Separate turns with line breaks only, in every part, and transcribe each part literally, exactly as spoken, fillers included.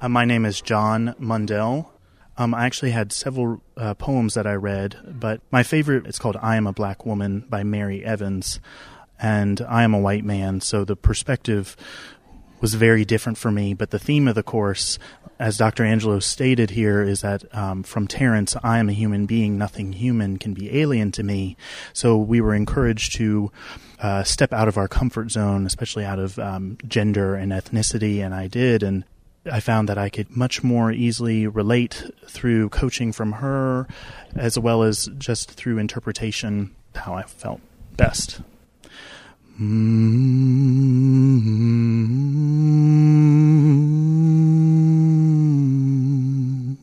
Uh, my name is John Mundell. Um, I actually had several uh, poems that I read, but my favorite is called I Am a Black Woman by Mary Evans, and I am a white man, so the perspective was very different for me, but the theme of the course, as Doctor Angelo stated here, is that um, from Terence, I am a human being, nothing human can be alien to me. So we were encouraged to uh, step out of our comfort zone, especially out of um, gender and ethnicity, and I did, and I found that I could much more easily relate through coaching from her, as well as just through interpretation, how I felt best. Mm-hmm.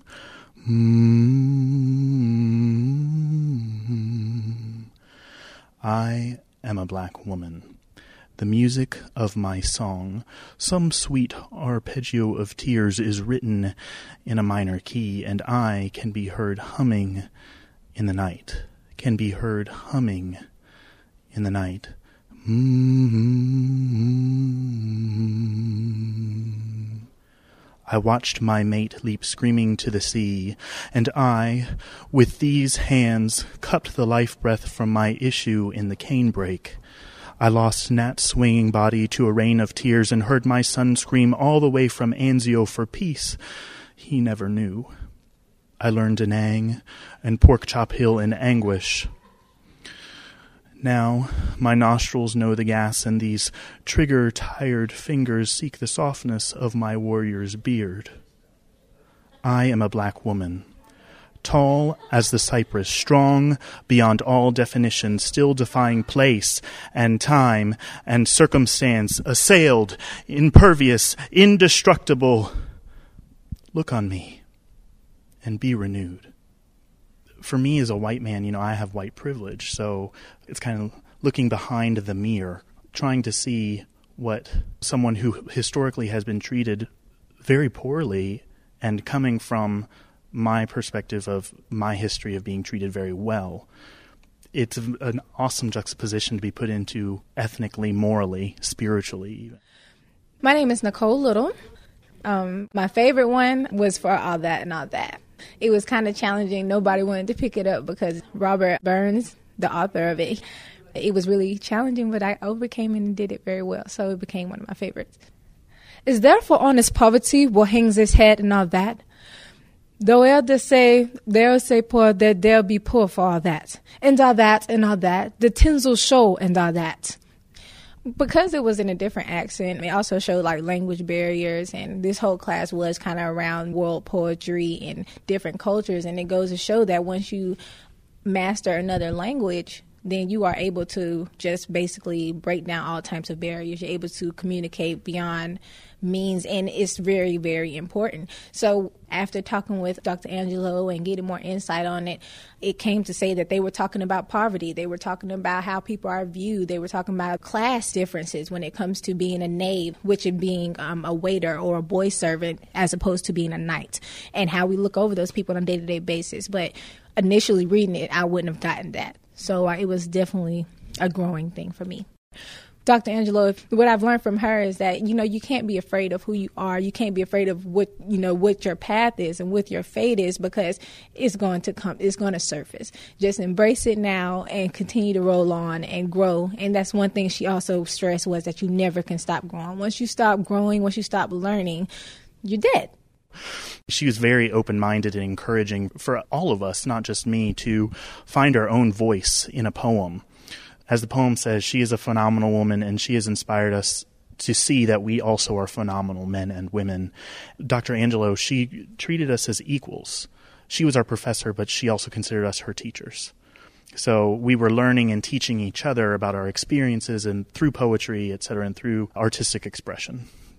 Mm-hmm. I am a black woman. The music of my song, some sweet arpeggio of tears, is written in a minor key, and I can be heard humming in the night, can be heard humming in the night. Mm-hmm. I watched my mate leap screaming to the sea, and I, with these hands, cupped the life breath from my issue in the canebrake. I lost Nat's swinging body to a rain of tears and heard my son scream all the way from Anzio for peace. He never knew. I learned Danang and Pork Chop Hill in anguish. Now my nostrils know the gas, and these trigger-tired fingers seek the softness of my warrior's beard. I am a black woman. Tall as the cypress, strong beyond all definition, still defying place and time and circumstance, assailed, impervious, indestructible. Look on me and be renewed. For me as a white man, you know, I have white privilege, so it's kind of looking behind the mirror, trying to see what someone who historically has been treated very poorly and coming from my perspective of my history of being treated very well. It's an awesome juxtaposition to be put into ethnically, morally, spiritually.
My name is Nicole Little. Um, my favorite one was For All That and All That. It was kind of challenging. Nobody wanted to pick it up because Robert Burns, the author of it, it was really challenging, but I overcame it and did it very well, so it became one of my favorites. Is there for honest poverty what hangs his head and all that? Though elders say, they'll say poor, that they'll be poor for all that, and all that, and all that, the tinsel show and all that. Because it was in a different accent, it also showed like language barriers, and this whole class was kind of around world poetry and different cultures, and it goes to show that once you master another language, then you are able to just basically break down all types of barriers. You're able to communicate beyond means, and it's very, very important. So after talking with Doctor Angelo and getting more insight on it, it came to say that they were talking about poverty. They were talking about how people are viewed. They were talking about class differences when it comes to being a knave, which is being um, a waiter or a boy servant as opposed to being a knight, and how we look over those people on a day-to-day basis. But initially reading it, I wouldn't have gotten that. So uh, it was definitely a growing thing for me. Doctor Angelo, if, what I've learned from her is that, you know, you can't be afraid of who you are. You can't be afraid of what, you know, what your path is and what your fate is, because it's going to come, it's going to surface. Just embrace it now and continue to roll on and grow. And that's one thing she also stressed, was that you never can stop growing. Once you stop growing, once you stop learning, you're dead.
She was very open-minded and encouraging for all of us, not just me, to find our own voice in a poem. As the poem says, she is a phenomenal woman, and she has inspired us to see that we also are phenomenal men and women. Doctor Angelo, she treated us as equals. She was our professor, but she also considered us her teachers. So we were learning and teaching each other about our experiences and through poetry, et cetera, and through artistic expression.